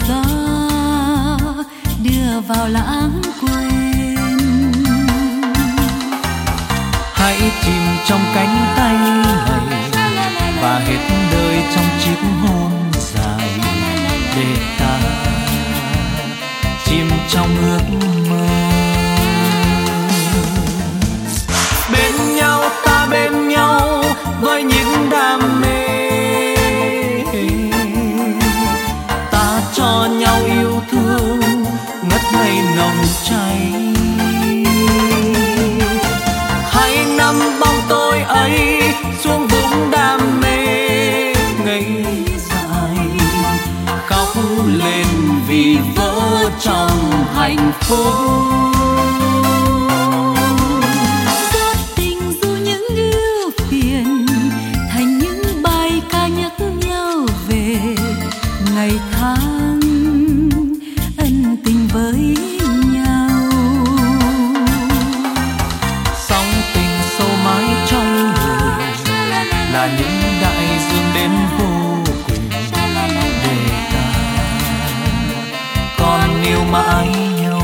gió đưa vào lãng quên. Hãy chìm trong cánh tay này và hết đời trong chiếc hôn dài, để ta chìm trong ước mơ. Bên nhau ta bên nhau với những đam mê, ta cho nhau yêu thương ngất ngây nồng cháy. Hãy nắm bóng tôi ấy xuống vũng đam mê ngây dài, khóc lên vì vỡ trong hạnh phúc. Rót tình dù những ưu phiền thành những bài ca nhắc nhau về ngày tháng ân tình với nhau. Sóng tình sâu mãi trong người là những đại dương đến vô cùng, để ta còn yêu mãi nhau.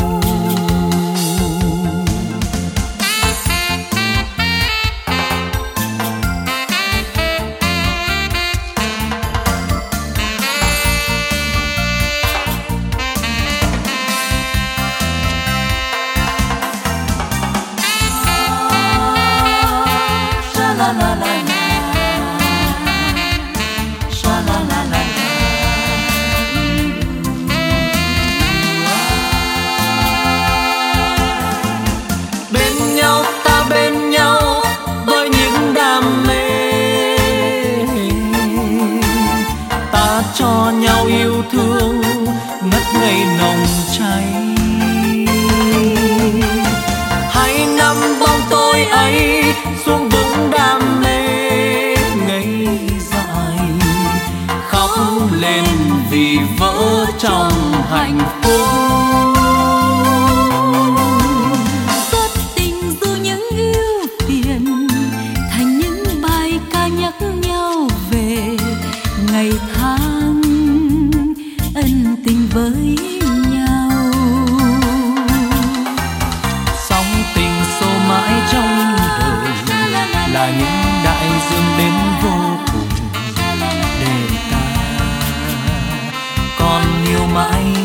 La la la la, sha la la la la. Bên nhau ta bên nhau với những đam mê, ta cho nhau yêu thương ngất ngây nồng cháy. Hãy nắm bóng tôi ấy xuống vũng đam mê ngây dài, khóc lên vì vỡ trong hạnh phúc. Rót tình dù những ưu phiền thành những bài ca nhắc nhau về ngày tháng ân tình với nhau. Sóng tình sâu mãi trong đời là những đại dương đến vô cùng, để ta còn yêu mãi